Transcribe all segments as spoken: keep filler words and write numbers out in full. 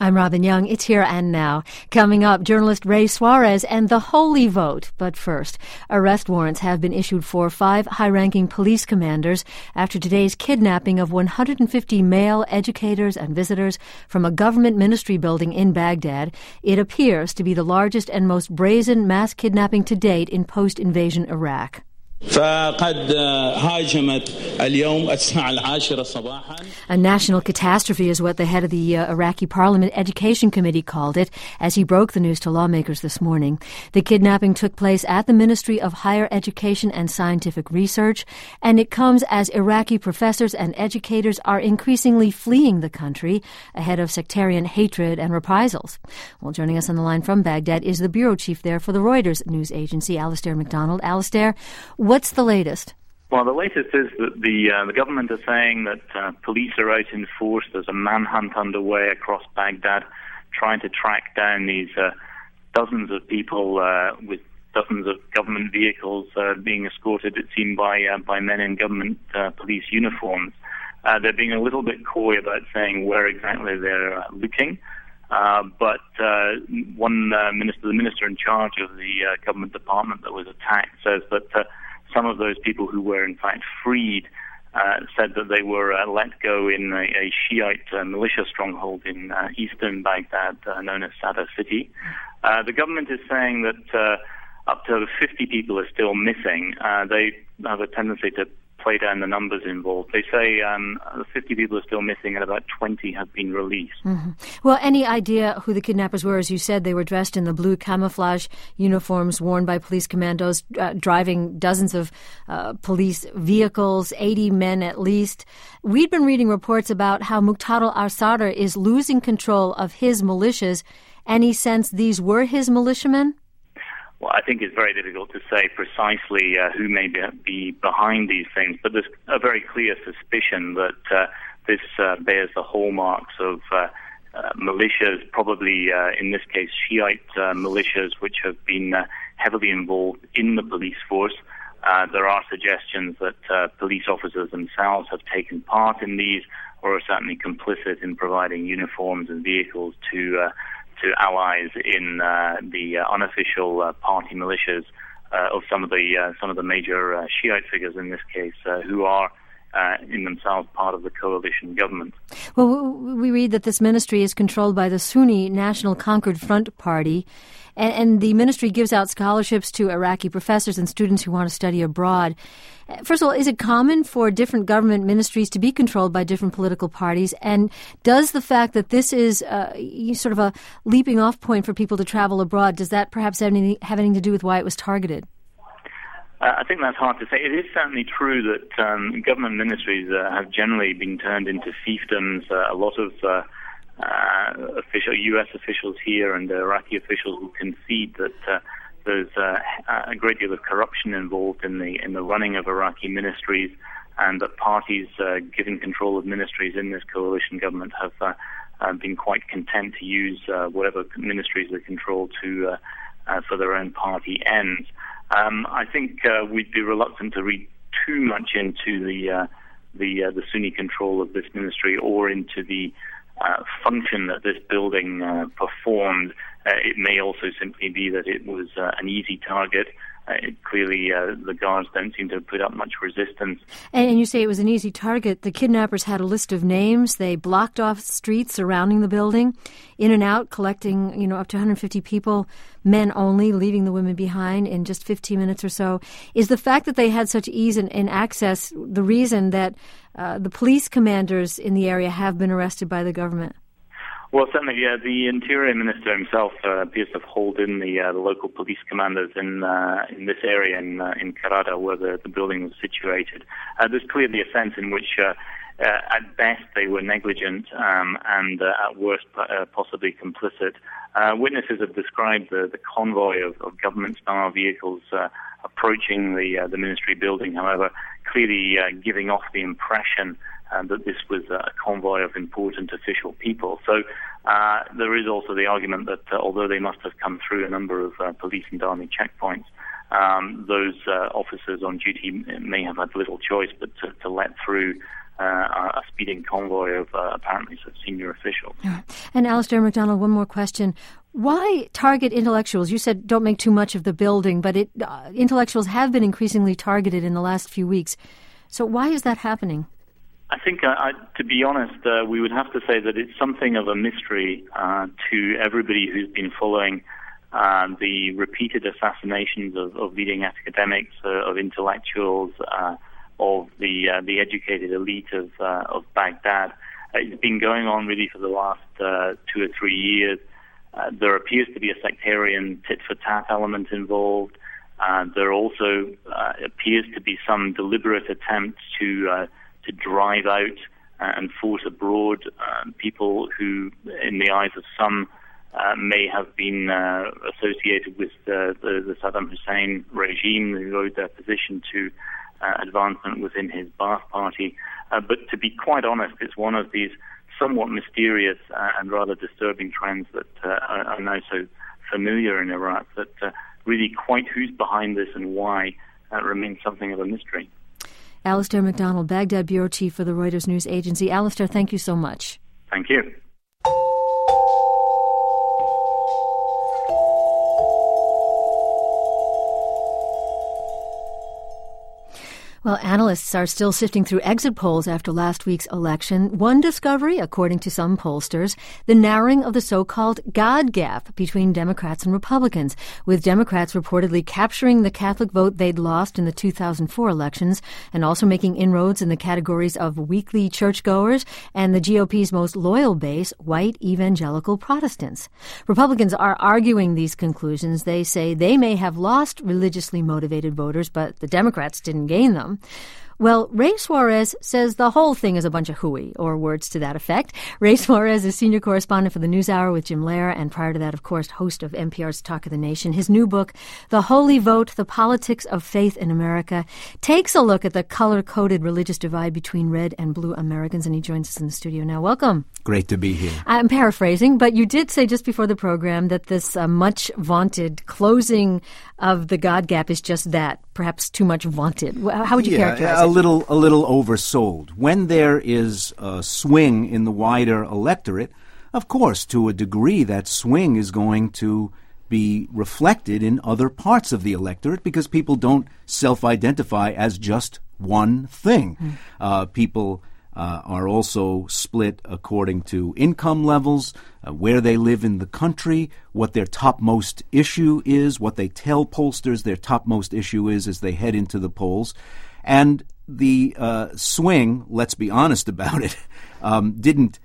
I'm Robin Young. It's Here and Now. Coming up, journalist Ray Suarez and the holy vote. But first, arrest warrants have been issued for five high-ranking police commanders after today's kidnapping of one hundred fifty male educators and visitors from a government ministry building in Baghdad. It appears to be the largest and most brazen mass kidnapping to date in post-invasion Iraq. فقد هاجمت اليوم الساعة العاشرة صباحا. A national catastrophe is what the head of the uh, Iraqi Parliament Education Committee called it as he broke the news to lawmakers this morning. The kidnapping took place at the Ministry of Higher Education and Scientific Research, and it comes as Iraqi professors and educators are increasingly fleeing the country ahead of sectarian hatred and reprisals. Well, joining us on the line from Baghdad is the bureau chief there for the Reuters news agency, Alastair MacDonald. Alastair, what's the latest? Well, the latest is that the uh, the government is saying that uh, police are out in force. There's a manhunt underway across Baghdad, trying to track down these uh, dozens of people uh, with dozens of government vehicles uh, being escorted, it seemed, by uh, by men in government uh, police uniforms. Uh, they're being a little bit coy about saying where exactly they're uh, looking. Uh, but uh, one uh, minister, the minister in charge of the uh, government department that was attacked, says that uh, some of those people who were in fact freed uh, said that they were uh, let go in a, a Shiite uh, militia stronghold in uh, eastern Baghdad, uh, known as Sadr City. Uh, the government is saying that uh, up to fifty people are still missing. Uh, they have a tendency to play down the numbers involved. They say um, fifty people are still missing and about twenty have been released. Mm-hmm. Well, any idea who the kidnappers were? As you said, they were dressed in the blue camouflage uniforms worn by police commandos, uh, driving dozens of uh, police vehicles, eighty men at least. We'd been reading reports about how Muqtada al-Sadr is losing control of his militias. Any sense these were his militiamen? Well, I think it's very difficult to say precisely uh, who may be, be behind these things, but there's a very clear suspicion that uh, this uh, bears the hallmarks of uh, uh, militias, probably uh, in this case Shiite uh, militias, which have been uh, heavily involved in the police force. Uh, there are suggestions that uh, police officers themselves have taken part in these, or are certainly complicit in providing uniforms and vehicles to uh, to allies in uh, the uh, unofficial uh, party militias uh, of some of the uh, some of the major uh, Shiite figures in this case, uh, who are uh, in themselves part of the coalition government. Well, we read that this ministry is controlled by the Sunni National Concord Front Party, and, and the ministry gives out scholarships to Iraqi professors and students who want to study abroad. First of all, is it common for different government ministries to be controlled by different political parties? And does the fact that this is uh, sort of a leaping off point for people to travel abroad, does that perhaps have anything, have anything to do with why it was targeted? Uh, I think that's hard to say. It is certainly true that um, government ministries uh, have generally been turned into fiefdoms. Uh, a lot of uh, uh, official U S officials here and Iraqi officials will concede that uh, there's uh, a great deal of corruption involved in the in the running of Iraqi ministries, and that parties uh, given control of ministries in this coalition government have uh, uh, been quite content to use uh, whatever ministries they control to uh, uh, for their own party ends. Um, I think uh, we'd be reluctant to read too much into the uh, the uh, the Sunni control of this ministry or into the uh, function that this building uh, performed. Uh, it may also simply be that it was uh, an easy target. Uh, it, clearly, uh, the guards don't seem to have put up much resistance. And, and you say it was an easy target. The kidnappers had a list of names. They blocked off streets surrounding the building, in and out, collecting, you know, up to one hundred fifty people, men only, leaving the women behind in just fifteen minutes or so. Is the fact that they had such ease in, in access the reason that uh, the police commanders in the area have been arrested by the government? Well, certainly, yeah. The Interior Minister himself uh, appears to have hauled in the, uh, the local police commanders in uh, in this area in uh, in Karada, where the, the building was situated. Uh, there's clearly a sense in which, uh, uh, at best, they were negligent, um, and uh, at worst, uh, possibly complicit. Uh, witnesses have described the, the convoy of, of government-style vehicles uh, approaching the uh, the ministry building. However, clearly uh, giving off the impression Uh, that this was a convoy of important official people. So uh, there is also the argument that uh, although they must have come through a number of uh, police and army checkpoints, um, those uh, officers on duty may have had little choice but to, to let through uh, a speeding convoy of uh, apparently sort of senior officials. And Alistair McDonald, one more question. Why target intellectuals? You said don't make too much of the building, but it, uh, intellectuals have been increasingly targeted in the last few weeks. So why is that happening? I think, uh, I, to be honest, uh, we would have to say that it's something of a mystery uh, to everybody who's been following uh, the repeated assassinations of, of leading academics, uh, of intellectuals, uh, of the uh, the educated elite of uh, of Baghdad. Uh, it's been going on really for the last uh, two or three years. Uh, there appears to be a sectarian tit-for-tat element involved. Uh, there also uh, appears to be some deliberate attempt to uh, to drive out uh, and force abroad uh, people who, in the eyes of some, uh, may have been uh, associated with the, the, the Saddam Hussein regime, who owed their position to uh, advancement within his Ba'ath Party. Uh, but to be quite honest, it's one of these somewhat mysterious uh, and rather disturbing trends that uh, are, are now so familiar in Iraq that uh, really quite who's behind this and why uh, remains something of a mystery. Alistair McDonald, Baghdad bureau chief for the Reuters News Agency. Alistair, thank you so much. Thank you. Well, analysts are still sifting through exit polls after last week's election. One discovery, according to some pollsters, the narrowing of the so-called God gap between Democrats and Republicans, with Democrats reportedly capturing the Catholic vote they'd lost in the two thousand four elections and also making inroads in the categories of weekly churchgoers and the G O P's most loyal base, white evangelical Protestants. Republicans are arguing these conclusions. They say they may have lost religiously motivated voters, but the Democrats didn't gain them. Well, Ray Suarez says the whole thing is a bunch of hooey, or words to that effect. Ray Suarez is senior correspondent for the NewsHour with Jim Lehrer, and prior to that, of course, host of N P R's Talk of the Nation. His new book, The Holy Vote, The Politics of Faith in America, takes a look at the color-coded religious divide between red and blue Americans, and he joins us in the studio now. Welcome. Great to be here. I'm paraphrasing, but you did say just before the program that this uh, much-vaunted closing of the God gap is just that, perhaps too much vaunted. How would you yeah, characterize a it? little, a little oversold. When there is a swing in the wider electorate, of course, to a degree, that swing is going to be reflected in other parts of the electorate because people don't self-identify as just one thing. Mm. Uh, people Uh, are also split according to income levels, uh, where they live in the country, what their topmost issue is, what they tell pollsters their topmost issue is as they head into the polls. And the uh, swing, let's be honest about it, um, didn't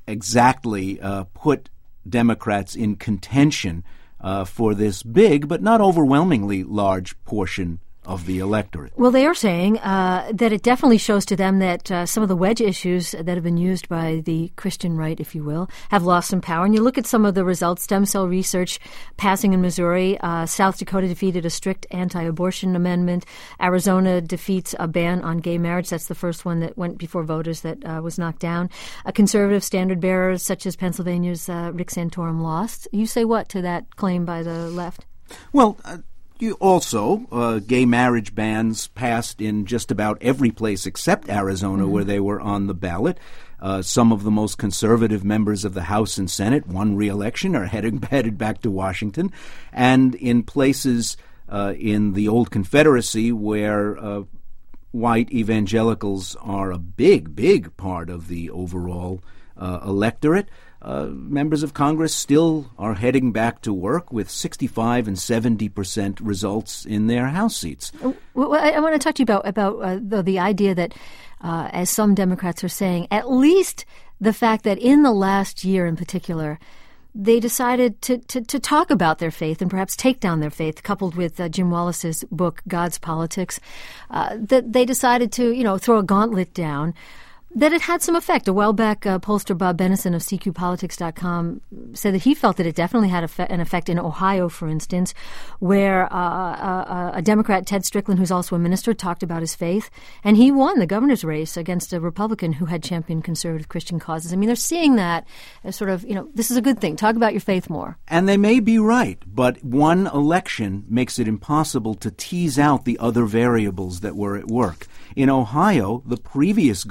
exactly uh, put Democrats in contention uh, for this big but not overwhelmingly large portion of the electorate. Well, they are saying uh, that it definitely shows to them that uh, some of the wedge issues that have been used by the Christian right, if you will, have lost some power. And you look at some of the results, stem cell research passing in Missouri, uh, South Dakota defeated a strict anti-abortion amendment, Arizona defeats a ban on gay marriage. That's the first one that went before voters that uh, was knocked down. A conservative standard bearers such as Pennsylvania's uh, Rick Santorum lost. You say what to that claim by the left? Well, uh, You also, uh, gay marriage bans passed in just about every place except Arizona mm-hmm. where they were on the ballot. Uh, some of the most conservative members of the House and Senate won re-election or headed, headed back to Washington. And in places uh, in the old Confederacy where uh, white evangelicals are a big, big part of the overall uh, electorate, Uh, members of Congress still are heading back to work with sixty-five and seventy percent results in their House seats. Well, I, I want to talk to you about, about uh, the, the idea that, uh, as some Democrats are saying, at least the fact that in the last year in particular, they decided to, to, to talk about their faith and perhaps take down their faith, coupled with uh, Jim Wallace's book, God's Politics, uh, that they decided to, you know, throw a gauntlet down. That it had some effect. A while back, uh, pollster Bob Benison of C Q Politics dot com said that he felt that it definitely had a, an effect in Ohio, for instance, where uh, uh, a Democrat, Ted Strickland, who's also a minister, talked about his faith, and he won the governor's race against a Republican who had championed conservative Christian causes. I mean, they're seeing that as sort of, you know, this is a good thing. Talk about your faith more. And they may be right, but one election makes it impossible to tease out the other variables that were at work. In Ohio, the previous governor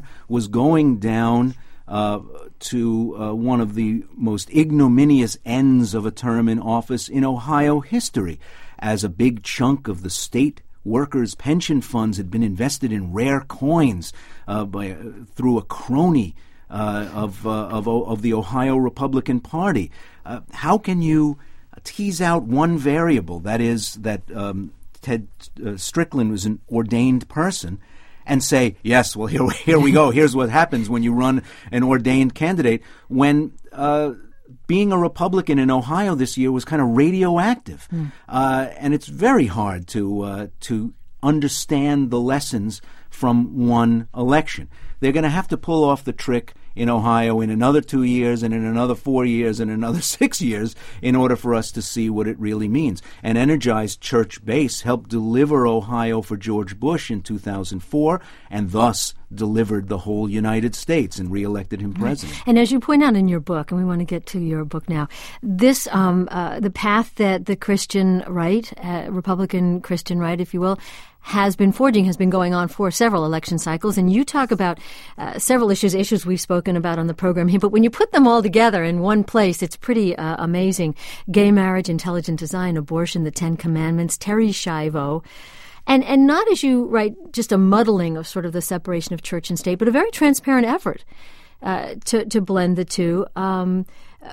was going down uh, to uh, one of the most ignominious ends of a term in office in Ohio history, as a big chunk of the state workers' pension funds had been invested in rare coins uh, by, uh, through a crony uh, of, uh, of of the Ohio Republican Party. Uh, how can you tease out one variable, that is that um, Ted uh, Strickland was an ordained person, and say, yes, well, here, here we go, here's what happens when you run an ordained candidate, when uh, being a Republican in Ohio this year was kind of radioactive. Mm. Uh, and it's very hard to uh, to understand the lessons from one election. They're going to have to pull off the trick in Ohio in another two years and in another four years and another six years in order for us to see what it really means. An energized church base helped deliver Ohio for George Bush in two thousand four and thus delivered the whole United States and reelected him president. Right. And as you point out in your book, and we want to get to your book now, this um, uh, the path that the Christian right, uh, Republican Christian right, if you will, has been forging, has been going on for several election cycles. And you talk about uh, several issues, issues we've spoken about on the program here. But when you put them all together in one place, it's pretty uh, amazing. Gay marriage, intelligent design, abortion, the Ten Commandments, Terri Schiavo. And and not, as you write, just a muddling of sort of the separation of church and state, but a very transparent effort uh, to, to blend the two um,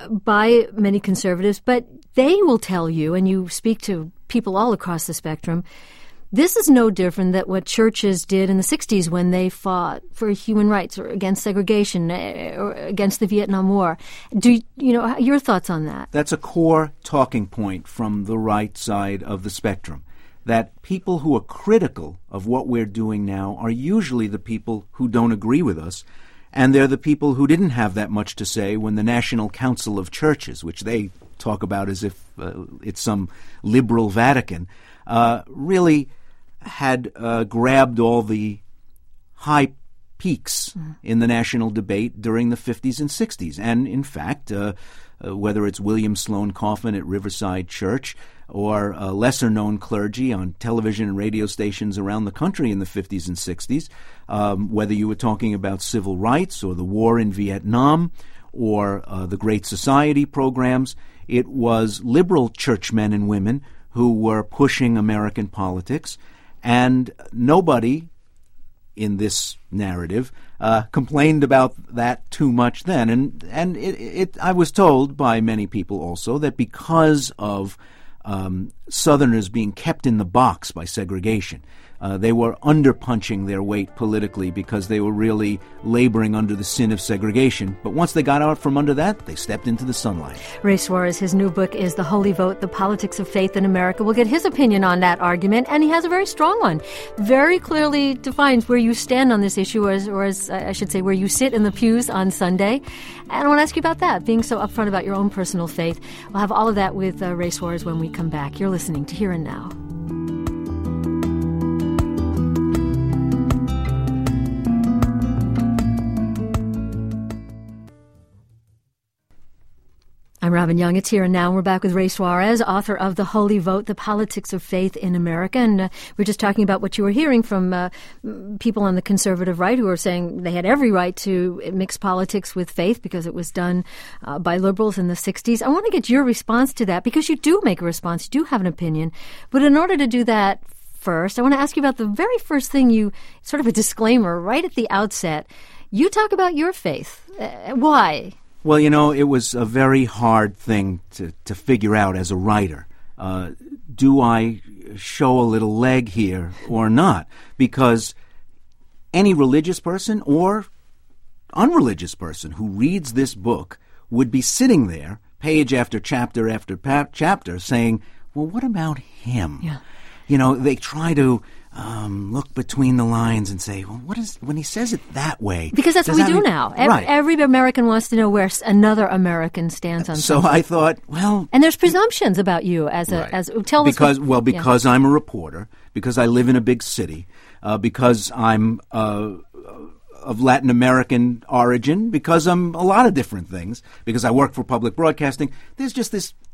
by many conservatives. But they will tell you, and you speak to people all across the spectrum, this is no different than what churches did in the sixties when they fought for human rights or against segregation or against the Vietnam War. Do you, you know, your thoughts on that? That's a core talking point from the right side of the spectrum, that people who are critical of what we're doing now are usually the people who don't agree with us, and they're the people who didn't have that much to say when the National Council of Churches, which they talk about as if uh, it's some liberal Vatican, uh, really had uh, grabbed all the high peaks mm. in the national debate during the fifties and sixties. And in fact, uh, uh, whether it's William Sloane Coffin at Riverside Church or uh, lesser-known clergy on television and radio stations around the country in the fifties and sixties, um, whether you were talking about civil rights or the war in Vietnam or uh, the Great Society programs, it was liberal churchmen and women who were pushing American politics. And nobody in this narrative uh, complained about that too much then. And and it, it, I was told by many people also that because of um, Southerners being kept in the box by segregation, uh, they were underpunching their weight politically because they were really laboring under the sin of segregation. But once they got out from under that, they stepped into the sunlight. Ray Suarez, his new book is The Holy Vote, The Politics of Faith in America. We'll get his opinion on that argument, and he has a very strong one. Very clearly defines where you stand on this issue, or as, or as I should say, where you sit in the pews on Sunday. And I want to ask you about that, being so upfront about your own personal faith. We'll have all of that with uh, Ray Suarez when we come back. You're listening to Here and Now. I'm Robin Young. It's Here and Now. We're back with Ray Suarez, author of The Holy Vote, The Politics of Faith in America. And uh, we're just talking about what you were hearing from uh, people on the conservative right who are saying they had every right to mix politics with faith because it was done uh, by liberals in the sixties. I want to get your response to that because you do make a response. You do have an opinion. But in order to do that first, I want to ask you about the very first thing you, sort of a disclaimer right at the outset. You talk about your faith. Uh, why? Well, you know, it was a very hard thing to, to figure out as a writer. Uh, do I show a little leg here or not? Because any religious person or unreligious person who reads this book would be sitting there, page after chapter after pa- chapter, saying, well, what about him? Yeah. You know, they try to um, look between the lines and say, well, what is, when he says it that way? Because that's what we that do mean, now. Every, right. every American wants to know where another American stands on So something. I thought, well... And there's presumptions about you as a... Right. as Tell because, us... What, well, because yeah. I'm a reporter, because I live in a big city, uh, because I'm uh, of Latin American origin, because I'm a lot of different things, because I work for public broadcasting, there's just this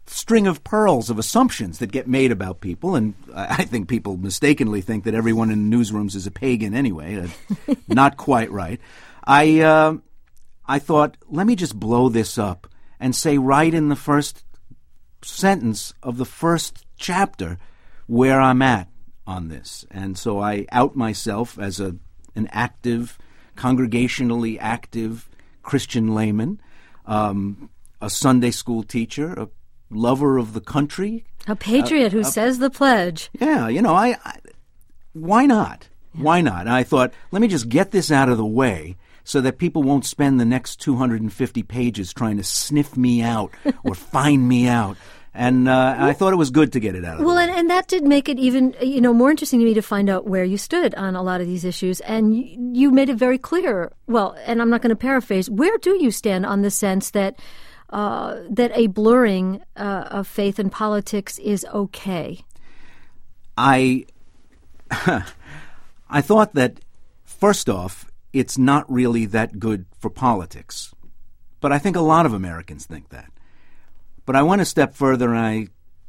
string of pearls of assumptions that get made about people, and I think people mistakenly think that everyone in the newsrooms is a pagan anyway. Uh, not quite right. I uh, I thought, let me just blow this up and say right in the first sentence of the first chapter where I'm at on this. And so I out myself as a an active, congregationally active Christian layman, um, a Sunday school teacher, a lover of the country. A patriot uh, who a, says the pledge. Yeah, you know, I, I why not? Yeah. Why not? And I thought, let me just get this out of the way so that people won't spend the next two hundred fifty pages trying to sniff me out or find me out. And uh, I thought it was good to get it out of well, the way. Well, and, and that did make it even, you know, more interesting to me to find out where you stood on a lot of these issues. And you, you made it very clear, well, and I'm not going to paraphrase, where do you stand on the sense that uh, that a blurring uh, of faith and politics is okay? I, I thought that, first off, it's not really that good for politics. But I think a lot of Americans think that. But I went a step further, and I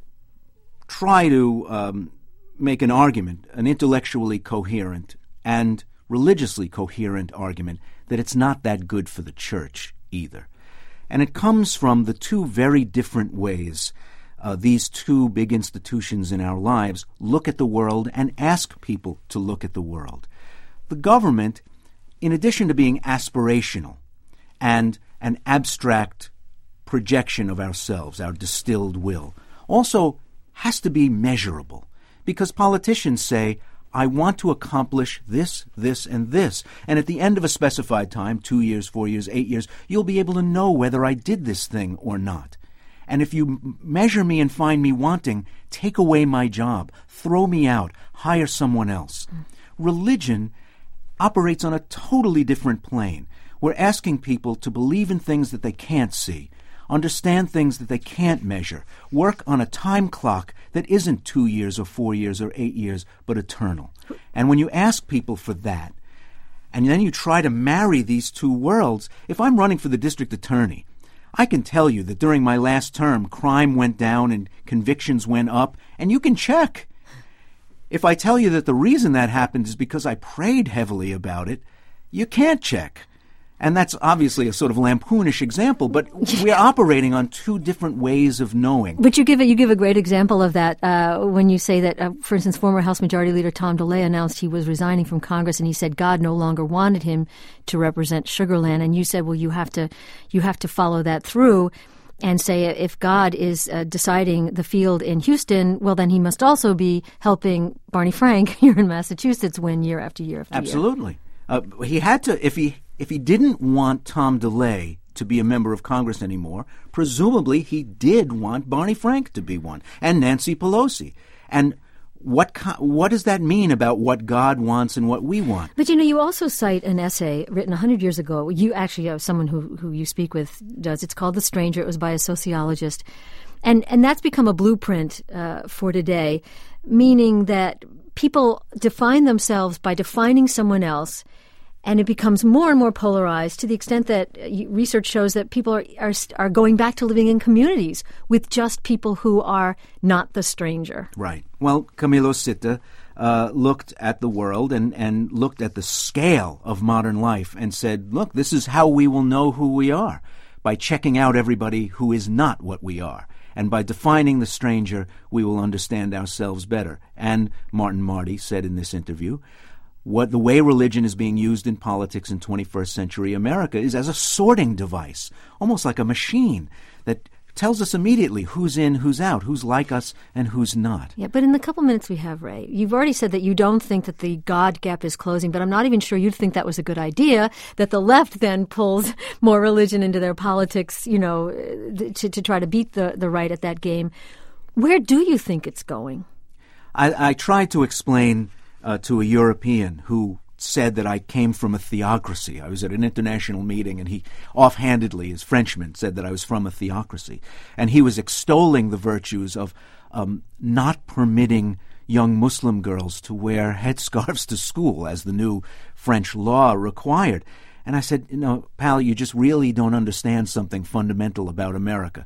try to um, make an argument, an intellectually coherent and religiously coherent argument, that it's not that good for the church either. And it comes from the two very different ways uh, these two big institutions in our lives look at the world and ask people to look at the world. The government, in addition to being aspirational and an abstract projection of ourselves, our distilled will, also has to be measurable, because politicians say, I want to accomplish this, this, and this, and at the end of a specified time, two years, four years, eight years, you'll be able to know whether I did this thing or not. And if you measure me and find me wanting, take away my job, throw me out, hire someone else. Mm. Religion operates on a totally different plane. We're asking people to believe in things that they can't see, understand things that they can't measure, work on a time clock that isn't two years or four years or eight years, but eternal. And when you ask people for that, and then you try to marry these two worlds, if I'm running for the district attorney, I can tell you that during my last term, crime went down and convictions went up, and you can check. If I tell you that the reason that happened is because I prayed heavily about it, you can't check. And that's obviously a sort of lampoonish example, but we're operating on two different ways of knowing. But you give it, you give a great example of that uh, when you say that, uh, for instance, former House Majority Leader Tom DeLay announced he was resigning from Congress, and he said God no longer wanted him to represent Sugar Land. And you said, well, you have to, you have to follow that through and say if God is uh, deciding the field in Houston, well, then he must also be helping Barney Frank here in Massachusetts win year after year after Absolutely. year. Absolutely. Uh, he had to, if he if he didn't want Tom DeLay to be a member of Congress anymore, presumably he did want Barney Frank to be one, and Nancy Pelosi. And what what does that mean about what God wants and what we want? But, you know, you also cite an essay written one hundred years ago. You actually have someone who, who you speak with does. It's called The Stranger. It was by a sociologist. And, and that's become a blueprint uh, for today, meaning that people define themselves by defining someone else, and it becomes more and more polarized to the extent that research shows that people are, are are going back to living in communities with just people who are not the stranger. Right. Well, Camilo Sitta uh, looked at the world and, and looked at the scale of modern life and said, look, this is how we will know who we are, by checking out everybody who is not what we are. And by defining the stranger, we will understand ourselves better. And Martin Marty said in this interview, what the way religion is being used in politics in twenty-first century America is as a sorting device, almost like a machine that tells us immediately who's in, who's out, who's like us, and who's not. Yeah, but in the couple minutes we have, Ray, you've already said that you don't think that the God gap is closing, but I'm not even sure you'd think that was a good idea, that the left then pulls more religion into their politics, you know, to, to try to beat the, the right at that game. Where do you think it's going? I, I tried to explain Uh, to a European who said that I came from a theocracy. I was at an international meeting, and he offhandedly, as Frenchman, said that I was from a theocracy. And he was extolling the virtues of um, not permitting young Muslim girls to wear headscarves to school, as the new French law required. And I said, you know, pal, you just really don't understand something fundamental about America.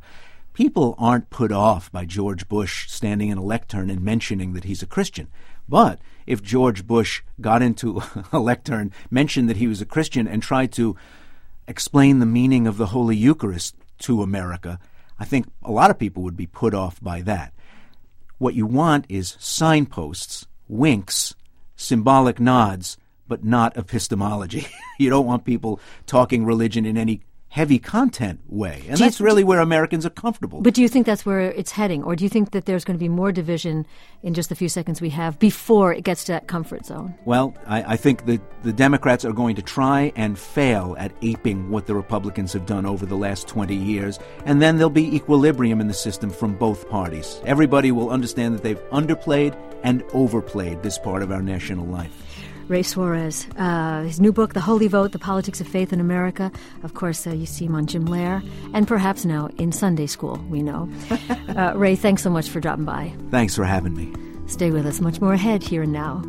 people aren't put off by George Bush standing in a lectern and mentioning that he's a Christian. But if George Bush got into a lectern, mentioned that he was a Christian, and tried to explain the meaning of the Holy Eucharist to America, I think a lot of people would be put off by that. What you want is signposts, winks, symbolic nods, but not epistemology. You don't want people talking religion in any heavy content way. And that's really where Americans are comfortable. But do you think that's where it's heading? Or do you think that there's going to be more division in just the few seconds we have before it gets to that comfort zone? Well, I, I think that the Democrats are going to try and fail at aping what the Republicans have done over the last twenty years, and then there'll be equilibrium in the system from both parties. Everybody will understand that they've underplayed and overplayed this part of our national life. Ray Suarez, uh, his new book, The Holy Vote, The Politics of Faith in America. Of course, uh, you see him on Jim Lehrer, and perhaps now in Sunday School, we know. uh, Ray, thanks so much for dropping by. Thanks for having me. Stay with us. Much more ahead, Here and Now.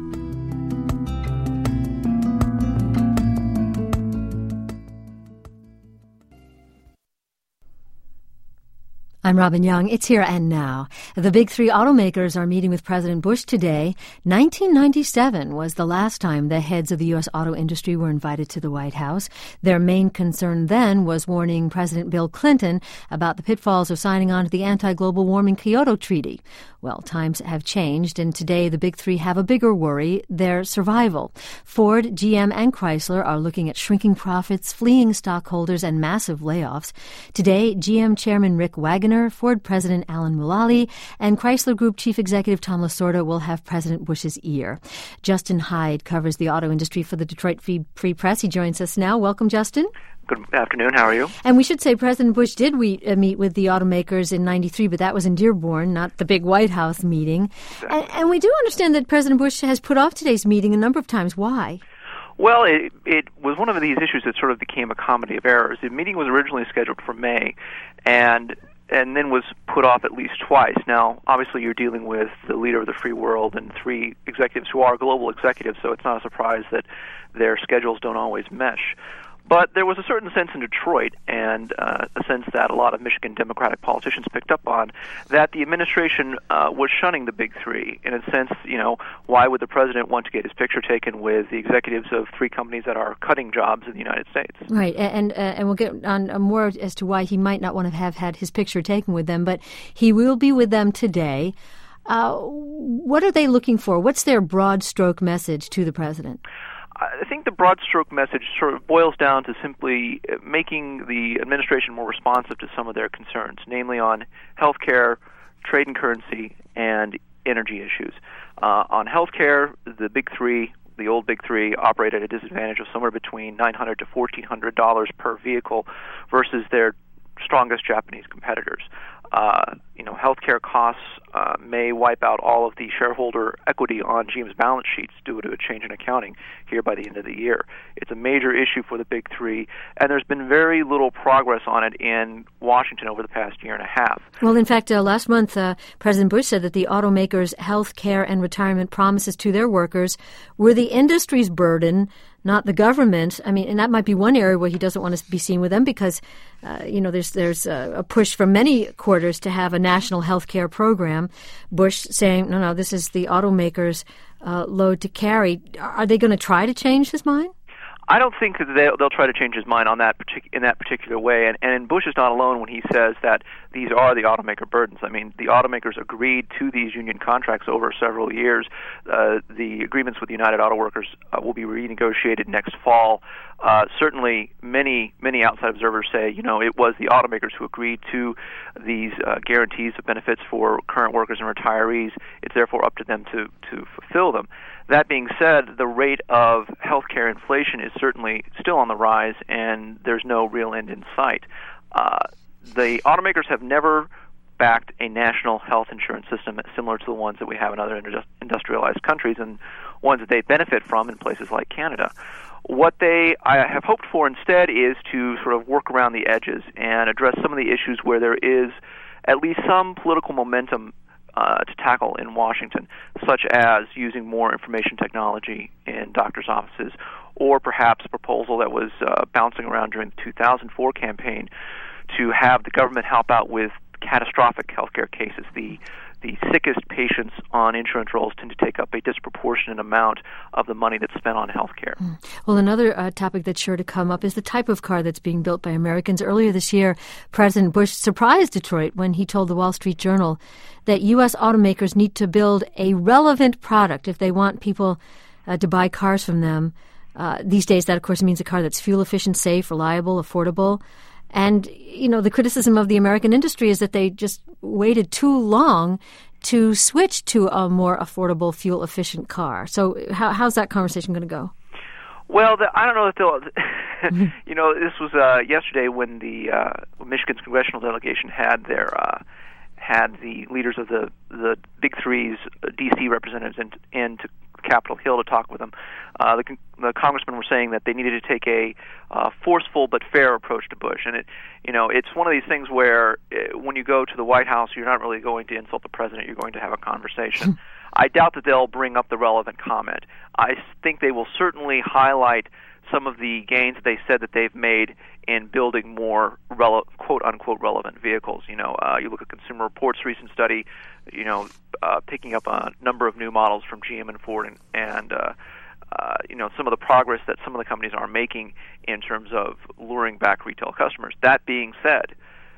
I'm Robin Young. It's Here and Now. The big three automakers are meeting with President Bush today. nineteen ninety-seven was the last time the heads of the U S auto industry were invited to the White House. Their main concern then was warning President Bill Clinton about the pitfalls of signing on to the anti-global warming Kyoto Treaty. Well, times have changed, and today the big three have a bigger worry, their survival. Ford, G M, and Chrysler are looking at shrinking profits, fleeing stockholders, and massive layoffs. Today, G M Chairman Rick Wagoner, Ford President Alan Mulally, and Chrysler Group Chief Executive Tom Lasorda will have President Bush's ear. Justin Hyde covers the auto industry for the Detroit Free Press. He joins us now. Welcome, Justin. Good afternoon. How are you? And we should say President Bush did we, uh, meet with the automakers in ninety-three, but that was in Dearborn, not the big White House meeting. Exactly. And, and we do understand that President Bush has put off today's meeting a number of times. Why? Well, it, it was one of these issues that sort of became a comedy of errors. The meeting was originally scheduled for May, and and then was put off at least twice. Now, obviously, you're dealing with the leader of the free world and three executives who are global executives, so it's not a surprise that their schedules don't always mesh. But there was a certain sense in Detroit, and uh, a sense that a lot of Michigan Democratic politicians picked up on, that the administration uh, was shunning the big three. In a sense, you know, why would the president want to get his picture taken with the executives of three companies that are cutting jobs in the United States? Right, and uh, and we'll get on more as to why he might not want to have had his picture taken with them, but he will be with them today. Uh, what are they looking for? What's their broad stroke message to the president? I think the broad stroke message sort of boils down to simply making the administration more responsive to some of their concerns, namely on health care, trade and currency, and energy issues. Uh, on health care, the big three, the old big three, operate at a disadvantage of somewhere between nine hundred dollars to fourteen hundred dollars per vehicle versus their strongest Japanese competitors. Uh, you know, healthcare costs uh, may wipe out all of the shareholder equity on G M's balance sheets due to a change in accounting here by the end of the year. It's a major issue for the big three, and there's been very little progress on it in Washington over the past year and a half. Well, in fact, uh, last month, uh, President Bush said that the automakers' health care and retirement promises to their workers were the industry's burden, not the government. I mean, and that might be one area where he doesn't want to be seen with them because, uh, you know, there's there's a, a push from many quarters to have a national health care program. Bush saying, no, no, this is the automakers' uh, load to carry. Are they going to try to change his mind? I don't think that they'll, they'll try to change his mind on that partic- in that particular way. And, and Bush is not alone when he says that these are the automaker burdens. I mean, the automakers agreed to these union contracts over several years. Uh, the agreements with United Auto Workers uh, will be renegotiated next fall. Uh, certainly, many many outside observers say, you know, it was the automakers who agreed to these uh, guarantees of benefits for current workers and retirees. It's therefore up to them to, to fulfill them. That being said, the rate of healthcare inflation is certainly still on the rise, and there's no real end in sight. Uh, the automakers have never backed a national health insurance system similar to the ones that we have in other industrialized countries and ones that they benefit from in places like Canada. What they I have hoped for instead is to sort of work around the edges and address some of the issues where there is at least some political momentum Uh, to tackle in Washington, such as using more information technology in doctors' offices, or perhaps a proposal that was uh, bouncing around during the two thousand four campaign to have the government help out with catastrophic healthcare cases. The the sickest patients on insurance rolls tend to take up a disproportionate amount of the money that's spent on healthcare. Mm. Well, another uh, topic that's sure to come up is the type of car that's being built by Americans. Earlier this year, President Bush surprised Detroit when he told the Wall Street Journal that U S automakers need to build a relevant product if they want people uh, to buy cars from them. Uh, these days, that, of course, means a car that's fuel efficient, safe, reliable, affordable. And, you know, the criticism of the American industry is that they just waited too long to switch to a more affordable, fuel-efficient car. So how, how's that conversation going to go? Well, the, I don't know if they'll, you know, this was uh, yesterday when the uh, Michigan's congressional delegation had their, uh, had the leaders of the, the Big Three's D C representatives in, in to Capitol Hill to talk with them. Uh, the, the congressmen were saying that they needed to take a uh, forceful but fair approach to Bush, and it, you know, it's one of these things where uh, when you go to the White House, you're not really going to insult the president; you're going to have a conversation. I doubt that they'll bring up the relevant comment. I think they will certainly highlight some of the gains that they said that they've made in building more rele- quote-unquote relevant vehicles. You know, uh, you look at Consumer Reports' recent study, you know, uh, picking up a number of new models from G M and Ford, and, and uh, uh, you know, some of the progress that some of the companies are making in terms of luring back retail customers. That being said,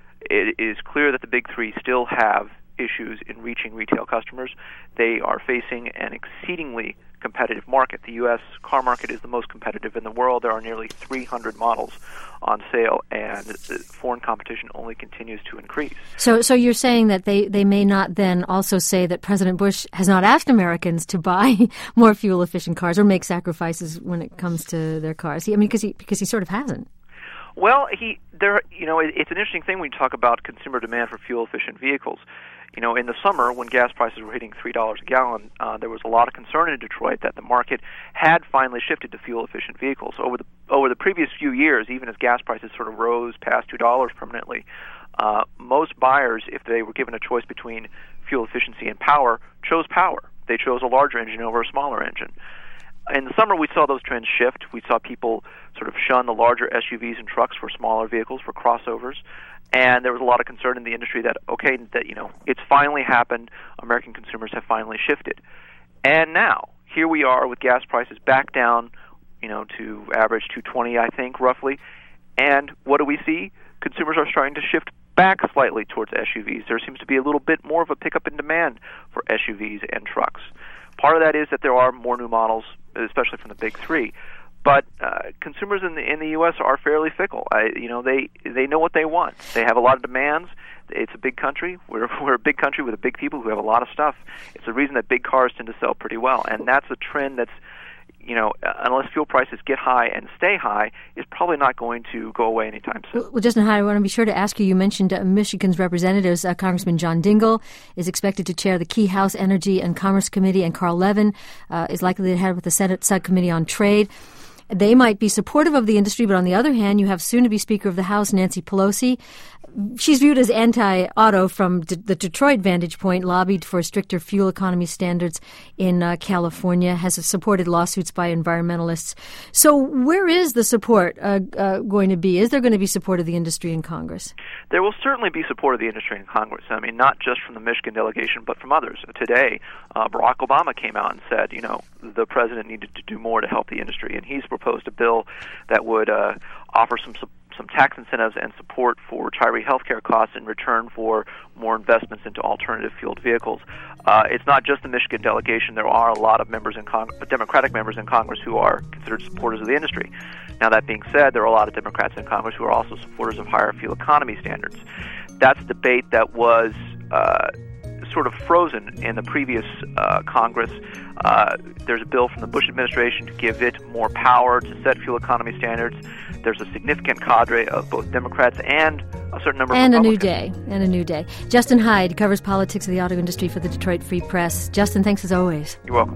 it is clear that the Big Three still have issues in reaching retail customers. They are facing an exceedingly competitive market. The U S car market is the most competitive in the world. There are nearly three hundred models on sale, and foreign competition only continues to increase. So so you're saying that they, they may not then also say that President Bush has not asked Americans to buy more fuel-efficient cars or make sacrifices when it comes to their cars. He, I mean, because he, because he sort of hasn't. Well, he there. You know, it, it's an interesting thing when you talk about consumer demand for fuel-efficient vehicles. You know, in the summer, when gas prices were hitting three dollars a gallon, uh, there was a lot of concern in Detroit that the market had finally shifted to fuel-efficient vehicles. Over the over the previous few years, even as gas prices sort of rose past two dollars permanently, uh, most buyers, if they were given a choice between fuel efficiency and power, chose power. They chose a larger engine over a smaller engine. In the summer, we saw those trends shift. We saw people sort of shun the larger S U Vs and trucks for smaller vehicles, for crossovers. And there was a lot of concern in the industry that, okay, that, you know, it's finally happened. American consumers have finally shifted. And now, here we are with gas prices back down, you know, to average two twenty, I think, roughly. And what do we see? Consumers are starting to shift back slightly towards S U Vs. There seems to be a little bit more of a pickup in demand for S U Vs and trucks. Part of that is that there are more new models, especially from the Big Three. But uh, consumers in the in the U S are fairly fickle. I, you know, they they know what they want. They have a lot of demands. It's a big country. We're we're a big country with a big people who have a lot of stuff. It's the reason that big cars tend to sell pretty well, and that's a trend that's, you know, unless fuel prices get high and stay high, is probably not going to go away anytime soon. Well, Justin Hyde, I want to be sure to ask you, you mentioned uh, Michigan's representatives. Uh, Congressman John Dingell is expected to chair the key House Energy and Commerce Committee, and Carl Levin uh, is likely to head with the Senate Subcommittee on Trade. They might be supportive of the industry, but on the other hand, you have soon-to-be Speaker of the House, Nancy Pelosi. She's viewed as anti-auto from D- the Detroit vantage point, lobbied for stricter fuel economy standards in uh, California, has supported lawsuits by environmentalists. So where is the support uh, uh, going to be? Is there going to be support of the industry in Congress? There will certainly be support of the industry in Congress. I mean, not just from the Michigan delegation, but from others. Today, uh, Barack Obama came out and said, you know, the president needed to do more to help the industry, and he's proposed a bill that would uh, offer some support some tax incentives and support for retiree health care costs in return for more investments into alternative fueled vehicles. Uh, it's not just the Michigan delegation. There are a lot of members in Cong- Democratic members in Congress who are considered supporters of the industry. Now, that being said, there are a lot of Democrats in Congress who are also supporters of higher fuel economy standards. That's a debate that was uh, sort of frozen in the previous uh, Congress. Uh, there's a bill from the Bush administration to give it more power to set fuel economy standards. There's a significant cadre of both Democrats and a certain number and of Republicans. And a new day. And a new day. Justin Hyde covers politics of the auto industry for the Detroit Free Press. Justin, thanks as always. You're welcome.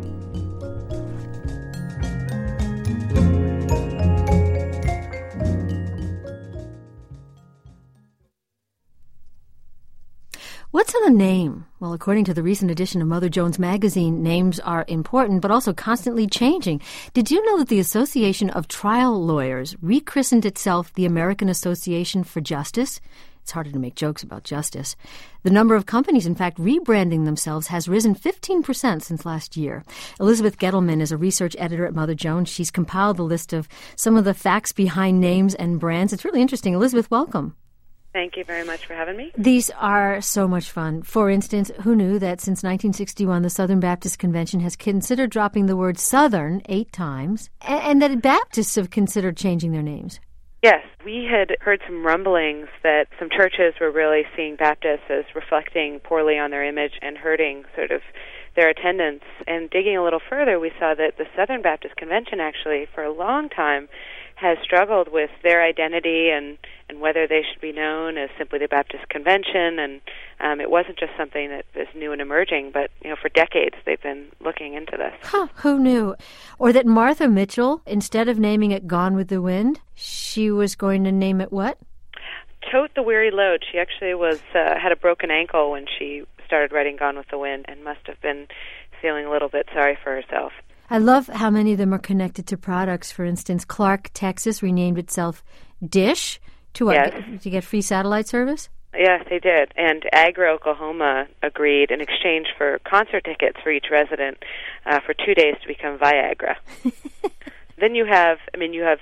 What's in a name? Well, according to the recent edition of Mother Jones magazine, names are important but also constantly changing. Did you know that the Association of Trial Lawyers rechristened itself the American Association for Justice? It's harder to make jokes about justice. The number of companies, in fact, rebranding themselves has risen fifteen percent since last year. Elizabeth Gettleman is a research editor at Mother Jones. She's compiled a list of some of the facts behind names and brands. It's really interesting. Elizabeth, welcome. Thank you very much for having me. These are so much fun. For instance, who knew that since nineteen sixty-one, the Southern Baptist Convention has considered dropping the word Southern eight times, and that Baptists have considered changing their names? Yes, we had heard some rumblings that some churches were really seeing Baptists as reflecting poorly on their image and hurting sort of their attendance. And digging a little further, we saw that the Southern Baptist Convention actually, for a long time, has struggled with their identity and, and whether they should be known as simply the Baptist Convention. And um, it wasn't just something that was new and emerging, but you know, for decades they've been looking into this. Huh, who knew? Or that Martha Mitchell, instead of naming it Gone with the Wind, she was going to name it what? Tote the Weary Load. She actually was uh, had a broken ankle when she started writing Gone with the Wind and must have been feeling a little bit sorry for herself. I love how many of them are connected to products. For instance, Clark, Texas renamed itself Dish to what? Yes. To get free satellite service? Yes, they did. And Agra, Oklahoma agreed in exchange for concert tickets for each resident uh, for two days to become Viagra. Then you have, I mean, you have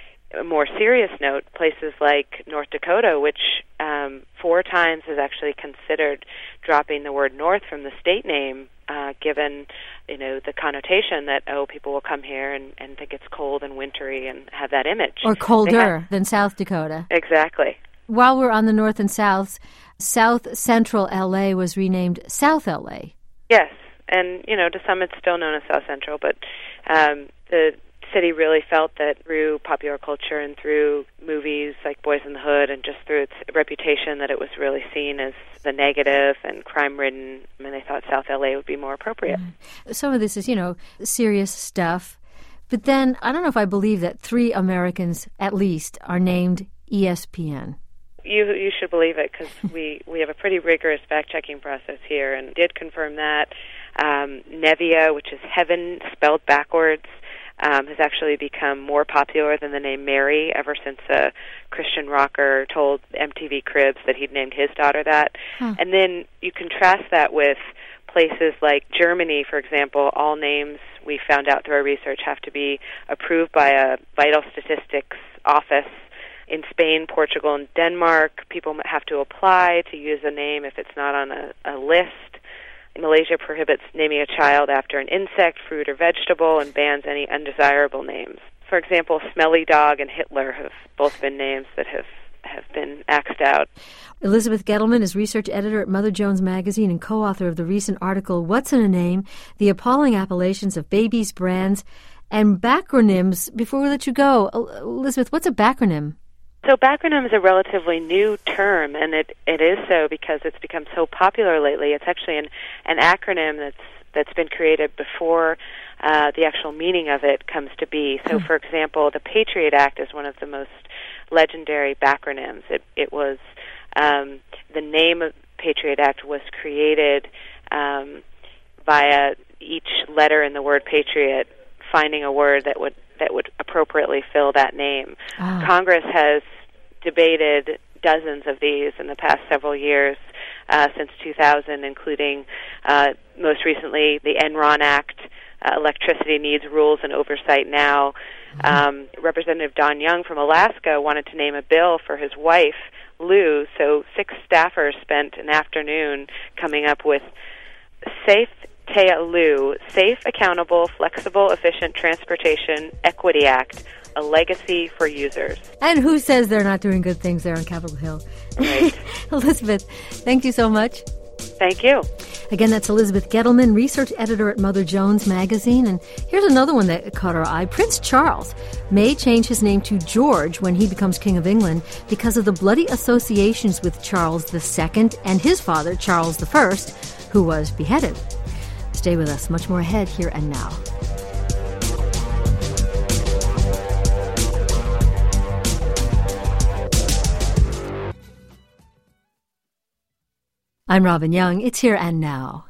a more serious note, places like North Dakota, which um, four times has actually considered dropping the word North from the state name, uh, given, you know, the connotation that, oh, people will come here and, and think it's cold and wintry and have that image. Or colder have, than South Dakota. Exactly. While we're on the North and South, South Central L A was renamed South L A. Yes, and, you know, to some it's still known as South Central, but um, the city really felt that through popular culture and through movies like Boys in the Hood and just through its reputation that it was really seen as the negative and crime-ridden, and they thought South L A would be more appropriate. Mm. Some of this is, you know, serious stuff. But then, I don't know if I believe that three Americans, at least, are named E S P N. You you should believe it, because we, we have a pretty rigorous fact-checking process here, and did confirm that. Um, Nevia, which is heaven spelled backwards, Um, has actually become more popular than the name Mary ever since a Christian rocker told M T V Cribs that he'd named his daughter that. Huh. And then you contrast that with places like Germany, for example. All names, we found out through our research, have to be approved by a vital statistics office. In Spain, Portugal, and Denmark, people have to apply to use a name if it's not on a, a list. Malaysia prohibits naming a child after an insect, fruit, or vegetable, and bans any undesirable names. For example, Smelly Dog and Hitler have both been names that have, have been axed out. Elizabeth Gettleman is research editor at Mother Jones Magazine and co-author of the recent article, What's in a Name? The Appalling Appellations of Babies, Brands, and Backronyms. Before we let you go, Elizabeth, what's a backronym? So backronym is a relatively new term, and it, it is so because it's become so popular lately. It's actually an, an acronym that's that's been created before uh, the actual meaning of it comes to be. So, for example, the Patriot Act is one of the most legendary backronyms. It, it was um, the name of Patriot Act was created um, via each letter in the word Patriot finding a word that would that would appropriately fill that name. Ah. Congress has debated dozens of these in the past several years, uh, since two thousand, including uh, most recently the Enron Act, uh, Electricity Needs Rules and Oversight Now. Mm-hmm. Um, Representative Don Young from Alaska wanted to name a bill for his wife, Lou, so six staffers spent an afternoon coming up with Safe Lou, Safe, Accountable, Flexible, Efficient Transportation Equity Act, a legacy for users. And who says they're not doing good things there on Capitol Hill? Right. Elizabeth, thank you so much. Thank you. Again, that's Elizabeth Gettleman, research editor at Mother Jones Magazine. And here's another one that caught our eye. Prince Charles may change his name to George when he becomes King of England because of the bloody associations with Charles the Second and his father, Charles the First, who was beheaded. Stay with us. Much more ahead here and now. I'm Robin Young. It's Here and Now.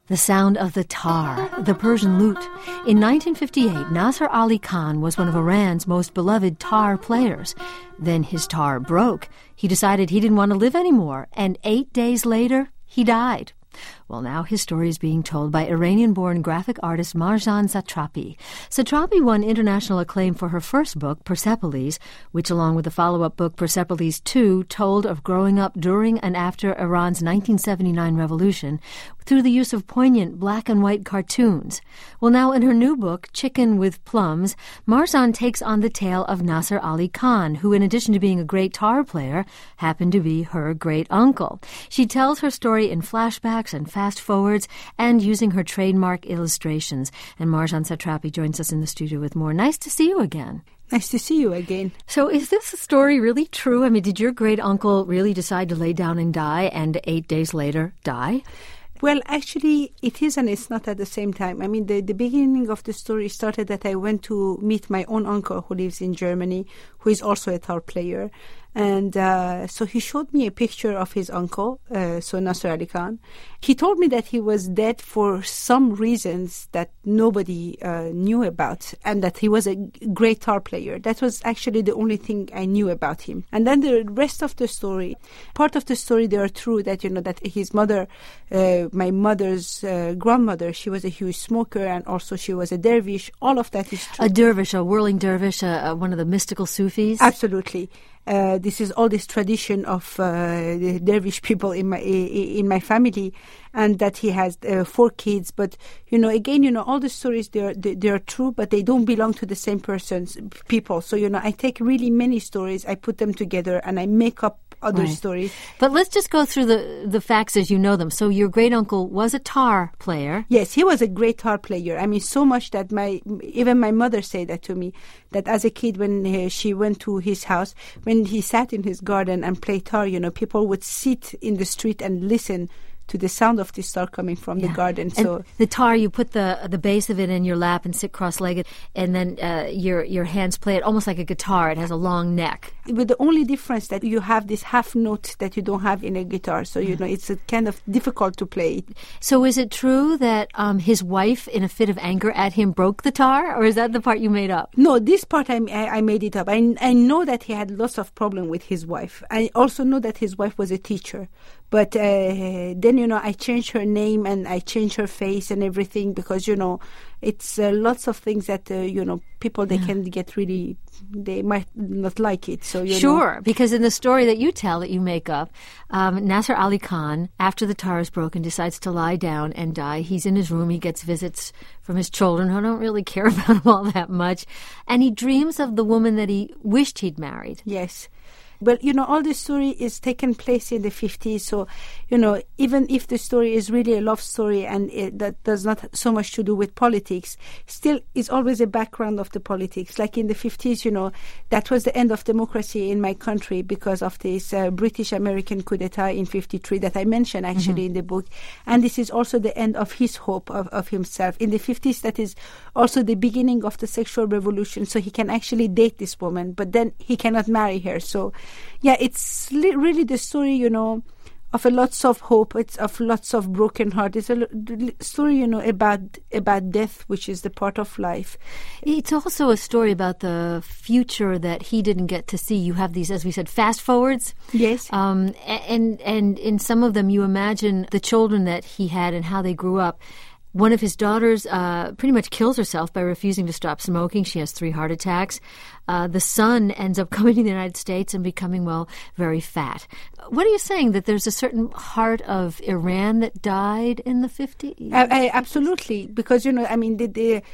The sound of the tar, the Persian lute. In nineteen fifty-eight, Nasser Ali Khan was one of Iran's most beloved tar players. Then his tar broke. He decided he didn't want to live anymore, and eight days later, he died. Well, now his story is being told by Iranian-born graphic artist Marjan Satrapi. Satrapi won international acclaim for her first book, Persepolis, which, along with the follow-up book Persepolis two, told of growing up during and after Iran's nineteen seventy-nine revolution through the use of poignant black-and-white cartoons. Well, now in her new book, Chicken with Plums, Marjan takes on the tale of Nasser Ali Khan, who, in addition to being a great tar player, happened to be her great-uncle. She tells her story in flashbacks and fast-forwards and using her trademark illustrations. And Marjan Satrapi joins us in the studio with more. Nice to see you again. Nice to see you again. So is this story really true? I mean, did your great-uncle really decide to lay down and die and eight days later die? Well, actually, it is and it's not at the same time. I mean, the, the beginning of the story started that I went to meet my own uncle who lives in Germany, who is also a tar player. And uh, so he showed me a picture of his uncle, uh, so Nasser Ali Khan. He told me that he was dead for some reasons that nobody uh, knew about, and that he was a great tar player. That was actually the only thing I knew about him. And then the rest of the story, part of the story, they are true that, you know, that his mother, uh, my mother's uh, grandmother, she was a huge smoker, and also she was a dervish. All of that is true. A dervish, a whirling dervish, uh, one of the mystical Sufis? Absolutely. Uh, this is all this tradition of uh, the dervish people in my in my family, and that he has uh, four kids. But you know, again, you know, all the stories they are they, they are true, but they don't belong to the same persons, people. So you know, I take really many stories, I put them together, and I make up other right. stories. But let's just go through the the facts as you know them. So your great uncle was a tar player. Yes, he was a great tar player. I mean, so much that my even my mother said that to me, that as a kid when uh, she went to his house, when he sat in his garden and played tar, you know, people would sit in the street and listen to the sound of the tar coming from yeah. the garden. So and the tar, you put the the base of it in your lap and sit cross-legged, and then uh, your your hands play it almost like a guitar. It has a long neck. With the only difference that you have this half note that you don't have in a guitar. So, you know, it's a kind of difficult to play. So is it true that um, his wife, in a fit of anger at him, broke the tar? Or is that the part you made up? No, this part I, I, I made it up. I, I know that he had lots of problem with his wife. I also know that his wife was a teacher. But uh, then, you know, I changed her name and I changed her face and everything because, you know, it's uh, lots of things that, uh, you know, people, they yeah. can get really, they might not like it. So you Sure, know. Because in the story that you tell, that you make up, um, Nasser Ali Khan, after the tar is broken, decides to lie down and die. He's in his room. He gets visits from his children who don't really care about him all that much. And he dreams of the woman that he wished he'd married. Yes. Well, you know, all this story is taken place in the fifties. So, you know, even if the story is really a love story and it, that does not so much to do with politics, still it's always a background of the politics. Like in the fifties, you know, that was the end of democracy in my country because of this uh, British-American coup d'etat in fifty-three that I mentioned actually mm-hmm. in the book. And this is also the end of his hope of, of himself. In the fifties, that is also the beginning of the sexual revolution. So he can actually date this woman, but then he cannot marry her. So yeah, it's li- really the story, you know, of a lots of hope. It's of lots of broken heart. It's a l- story, you know, about about death, which is the part of life. It's also a story about the future that he didn't get to see. You have these, as we said, fast forwards. Yes. Um, and and in some of them, you imagine the children that he had and how they grew up. One of his daughters uh, pretty much kills herself by refusing to stop smoking. She has three heart attacks. Uh, the son ends up coming to the United States and becoming, well, very fat. What are you saying, that there's a certain heart of Iran that died in the fifties? I, I, absolutely, because, you know, I mean, the, the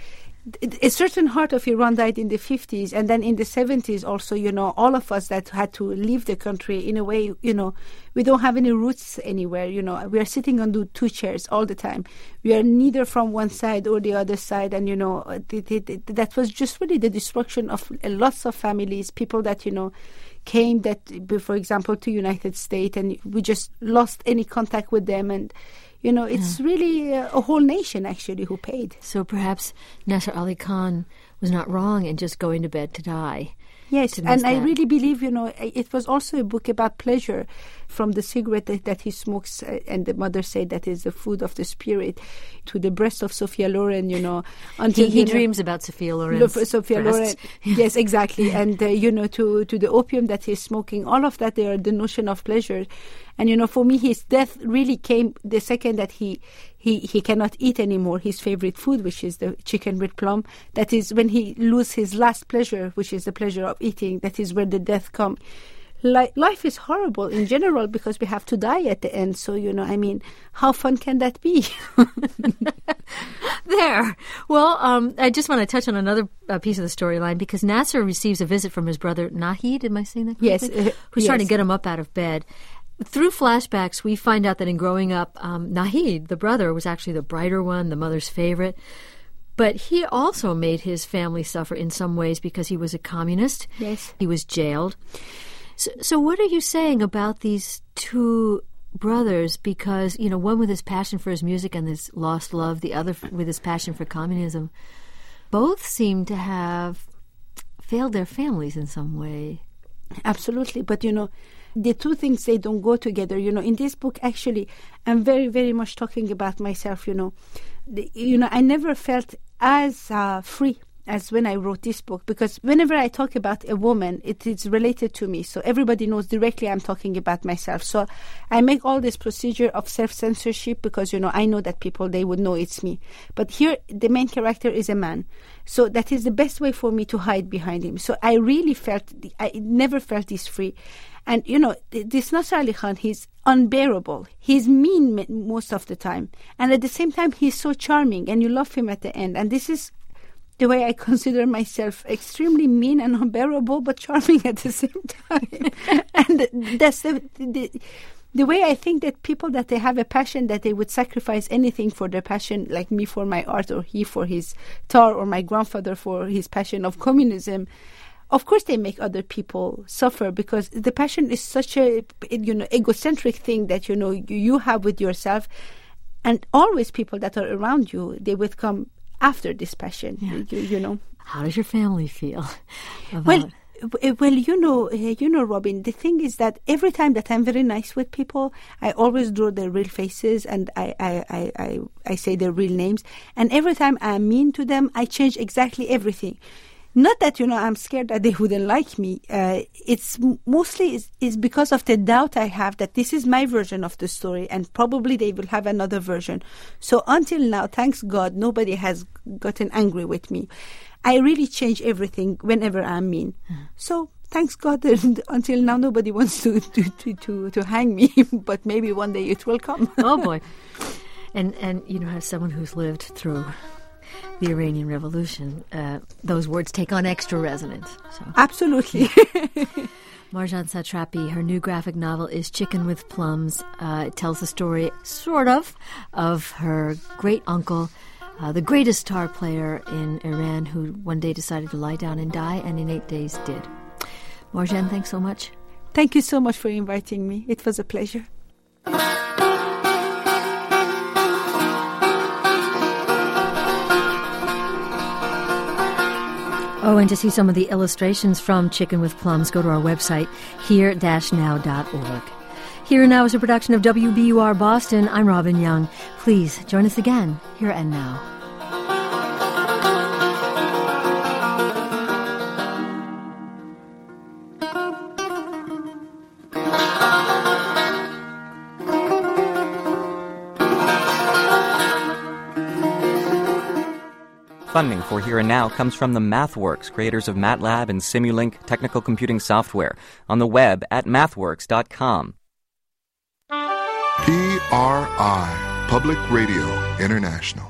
a certain heart of Iran died in the fifties, and then in the seventies also, you know, all of us that had to leave the country, in a way, you know, we don't have any roots anywhere, you know, we are sitting on the two chairs all the time. We are neither from one side or the other side, and, you know, it, it, it, that was just really the destruction of lots of families, people that, you know, came, that, for example, to United States, and we just lost any contact with them, and you know, it's yeah. really a, a whole nation, actually, who paid. So perhaps Nasser Ali Khan was not wrong in just going to bed to die. Yes, and I really believe, you know, it was also a book about pleasure, from the cigarette that, that he smokes, uh, and the mother said that is the food of the spirit, to the breast of Sophia Loren, you know. Until He, he know, dreams about Sophia Loren's Sophia breasts. Loren, yes, exactly. And, uh, you know, to, to the opium that he's smoking, all of that, they are the notion of pleasure. And, you know, for me, his death really came the second that he, he, he cannot eat anymore his favorite food, which is the chicken with plum. That is when he loses his last pleasure, which is the pleasure of eating. That is where the death comes. Li- life is horrible in general because we have to die at the end. So, you know, I mean, how fun can that be? There. Well, um, I just want to touch on another uh, piece of the storyline, because Nasser receives a visit from his brother Nahid, am I saying that correctly? Yes. Uh, Who's yes. trying to get him up out of bed. Through flashbacks, we find out that in growing up, um, Nahid, the brother, was actually the brighter one, the mother's favorite. But he also made his family suffer in some ways because he was a communist. Yes. He was jailed. So, so what are you saying about these two brothers? Because, you know, one with his passion for his music and his lost love, the other with his passion for communism, both seem to have failed their families in some way. Absolutely. But, you know, the two things, they don't go together. You know, in this book, actually, I'm very, very much talking about myself, you know. The, you know, I never felt as uh, free as when I wrote this book, because whenever I talk about a woman, it is related to me. So everybody knows directly I'm talking about myself. So I make all this procedure of self-censorship because, you know, I know that people, they would know it's me. But here, the main character is a man. So that is the best way for me to hide behind him. So I really felt, I never felt this free. And, you know, this Nasser Ali Khan, he's unbearable. He's mean most of the time. And at the same time, he's so charming, and you love him at the end. And this is the way I consider myself, extremely mean and unbearable, but charming at the same time. And that's the, the the way I think that people, that they have a passion, that they would sacrifice anything for their passion, like me for my art, or he for his tar, or my grandfather for his passion of communism. Of course, they make other people suffer, because the passion is such a, you know, egocentric thing that, you know, you, you have with yourself. And always people that are around you, they would come after this passion, yeah. you, you know. How does your family feel about Well, well, you know, you know, Robin, the thing is that every time that I'm very nice with people, I always draw their real faces, and I, I, I, I, I say their real names. And every time I'm mean to them, I change exactly everything. Not that, you know, I'm scared that they wouldn't like me. Uh, it's mostly is, is because of the doubt I have that this is my version of the story, and probably they will have another version. So until now, thanks God, nobody has gotten angry with me. I really change everything whenever I'm mean. Mm. So thanks God, until now, nobody wants to, to, to, to, to hang me, but maybe one day it will come. Oh, boy. And, and, you know, as someone who's lived through the Iranian Revolution, uh, those words take on extra resonance. So. Absolutely. Marjane Satrapi, her new graphic novel is Chicken with Plums. Uh, it tells the story, sort of, of her great-uncle, uh, the greatest tar player in Iran, who one day decided to lie down and die, and in eight days did. Marjane, thanks so much. Thank you so much for inviting me. It was a pleasure. Oh, and to see some of the illustrations from Chicken with Plums, go to our website, here dash now dot org. Here and Now is a production of W B U R Boston. I'm Robin Young. Please join us again, Here and Now. Funding for Here and Now comes from the MathWorks, creators of MATLAB and Simulink technical computing software, on the web at mathworks dot com. P R I, Public Radio International.